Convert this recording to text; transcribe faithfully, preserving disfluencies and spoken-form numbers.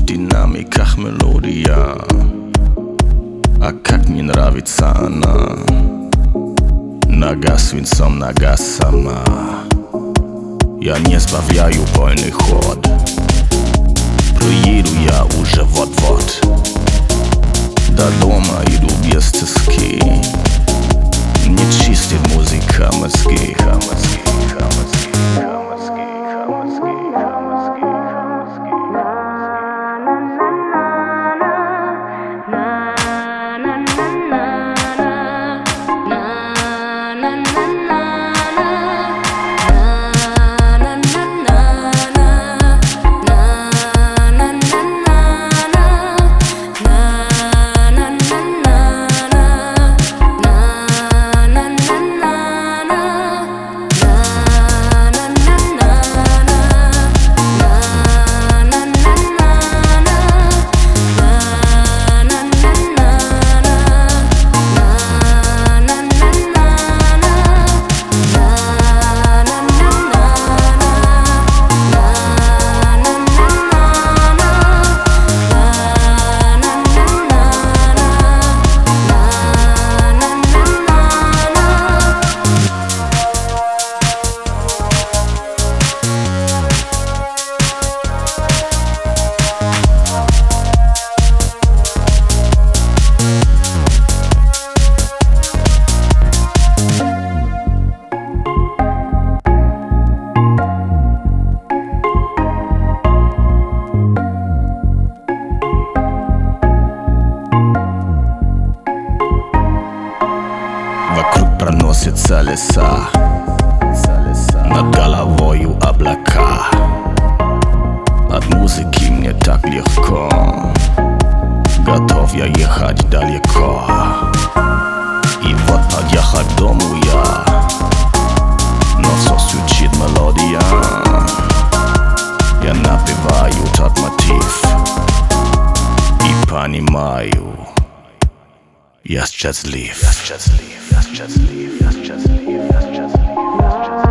динамиках мелодия. А как мне нравится она. Нога свинцом, нога сама. Я не сбавляю полный ход. Приеду я уже вот-вот. До дома иду без тоски. Мне чистит музыка мозги. Вокруг проносятся леса, над головою облака. От музыки мне так легко, готов я ехать далеко. И вот подъехать к дому я, но все звучит мелодия. Я напеваю тот мотив и понимаю, я счастлив. Я счастлив, я счастлив, я счастлив, я счастлив.